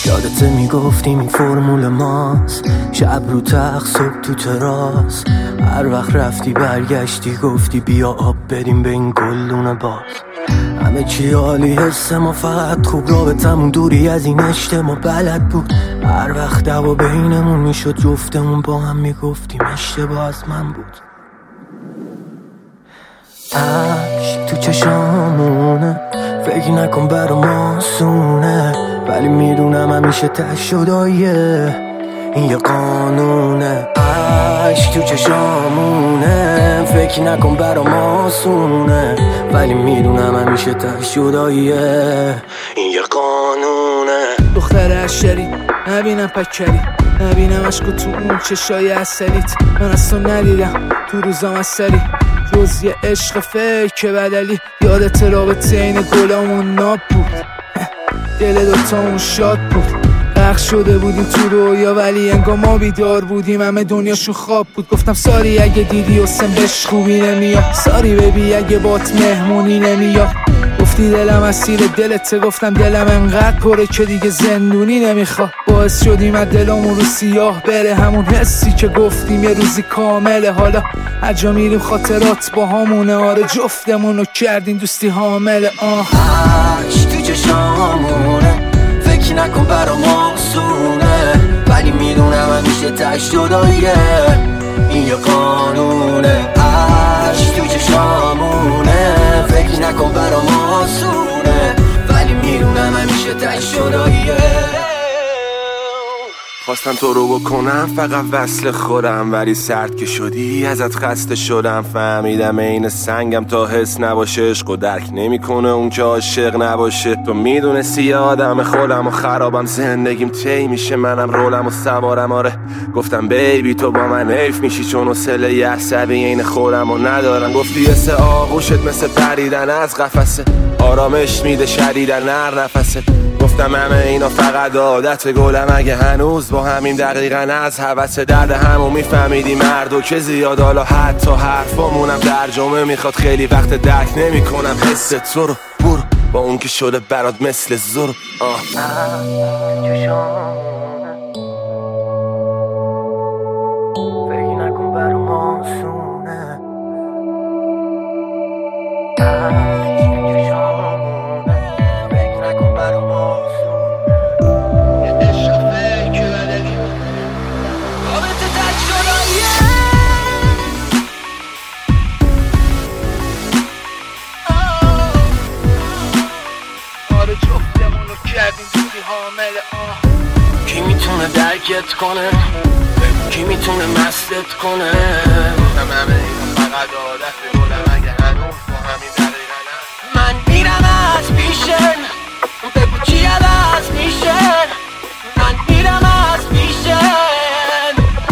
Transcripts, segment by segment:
یادت میگفتیم این فرمول ماست، شب رو تخت صبح تو تراس. هر وقت رفتی برگشتی گفتی بیا آب بریم به این گلدون باز. همه چی عالی، حس ما فقط خوب، رابطمون دوری از این اجتماع بلد بود. هر وقت دعوا بینمون میشد جفتمون با هم میگفتیم اشتباه از من بود. عشق تو چشامونه، فکر نکن برام آسونه، ولی میدونم همیشه ته شداییه، این یه قانونه. عشق تو چشامونه، فکر نکن برام آسونه، ولی میدونم همیشه ته شداییه، این یه قانونه. دختر عشری نبینم پکری، نبینم عشقو تو اون چشای اصلیت. من از تو ندیدم تو روزام اثری، جز یه عشق فکر بدلی. یادت رابطه این گلامون ناب بود، دل دوتامون شاد بود. غرق شده بودیم تو رویا ولی انگار ما بیدار بودیم، همه دنیاشون خواب بود. گفتم ساری اگه دیدی حسن بهش خوبی نمیاد، ساری ببی اگه بات مهمونی نمیاد. گفتی دلم اسیر دلته، گفتم دلم انقدر پره که دیگه زندونی نمیخواد. باعث شدیم از دلمون رو سیاه بره، همون حسی که گفتیم یه روزی کامله. حالا هر جا میریم خاطرات با همونه، آره جفتمونو کردیم دوستی حامله. عشق تو چشامونه، فکر نکن برام آسونه، ولی میدونم همیشه ته شداییه، این یه قانونه. عشق تو چشامونه، فکر نکن برام آسونه، ولی میدونم همیشه ته شداییه. خواستم تو رو بکنم فقط وصل خورم، ولی سرد که شدی ازت خسته شدم. فهمیدم این سنگم تا حس نباشه، عشق و درک نمیکنه اون که عاشق نباشه. تو میدونستی آدم خودم و خرابم، زندگیم تی میشه منم رولم و سوارم. آره گفتم بیبی تو با من حیف میشی، چون حوصله یه عصبی این خودم و ندارم. گفتی مثل آغوشت مثل پریدن از قفسه، آرامش میده شدیدن نر نفسه. گفتم همه اینا فقط عادت گلم، اگه هنوز با همین دقیقاً از هوس درد همو میفهمیدی مردو که زیاد. حالا حتی حرفامونم ترجمه میخواد، خیلی وقت درک نمیکنم حس تو رو. برو با اون که شده برات مثل زور. فکر نکن برام آسونه، جفتمونو کردیم دوستی حامله. کی میتونه درکت کنه، کی میتونه مستت کنه. گفتم همه اینا فقط عادت گلم، اگه هنوز با همین دقیقاً من میرم از پیشن، بگو چی عوض میشن. من میرم از پیشن،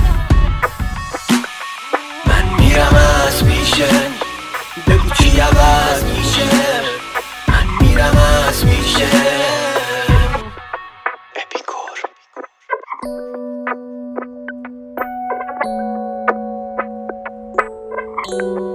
من میرم از پیشن، بگو چی عوض میشه. من میرم از پیشن. اپیکور